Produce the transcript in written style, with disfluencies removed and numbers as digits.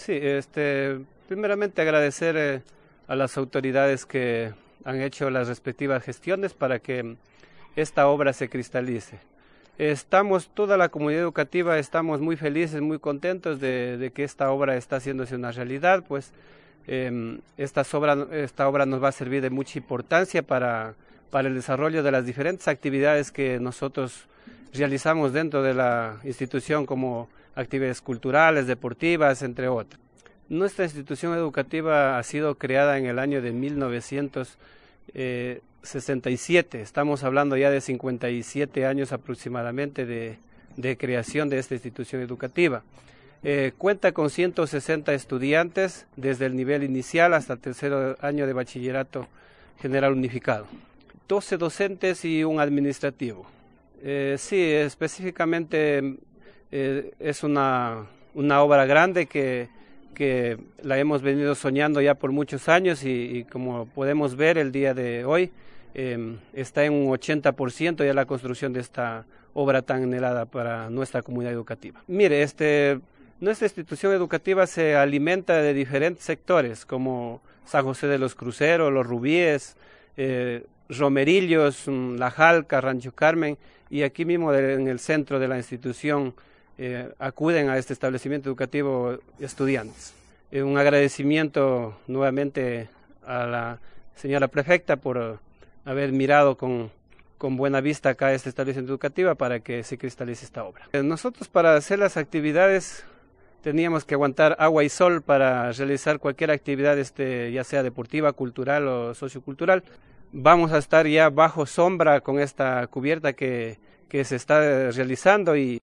Sí, primeramente agradecer a las autoridades que han hecho las respectivas gestiones para que esta obra se cristalice. Toda la comunidad educativa estamos muy felices, muy contentos de que esta obra está haciéndose una realidad, pues esta obra nos va a servir de mucha importancia para el desarrollo de las diferentes actividades que nosotros realizamos dentro de la institución, como actividades culturales, deportivas, entre otras. Nuestra institución educativa ha sido creada en el año de 1967, estamos hablando ya de 57 años aproximadamente de creación de esta institución educativa. Cuenta con 160 estudiantes desde el nivel inicial hasta el tercer año de bachillerato general unificado. 12 docentes y un administrativo. Sí, específicamente es una obra grande que la hemos venido soñando ya por muchos años y como podemos ver el día de hoy, está en un 80% ya la construcción de esta obra tan anhelada para nuestra comunidad educativa. Mire, nuestra institución educativa se alimenta de diferentes sectores como San José de los Cruceros, Los Rubíes, Romerillos, La Jalca, Rancho Carmen, y aquí mismo en el centro de la institución acuden a este establecimiento educativo estudiantes. Un agradecimiento nuevamente a la señora prefecta por haber mirado con buena vista acá este establecimiento educativo para que se cristalice esta obra. Nosotros, para hacer las actividades, teníamos que aguantar agua y sol para realizar cualquier actividad, ya sea deportiva, cultural o sociocultural. Vamos a estar ya bajo sombra con esta cubierta que se está realizando y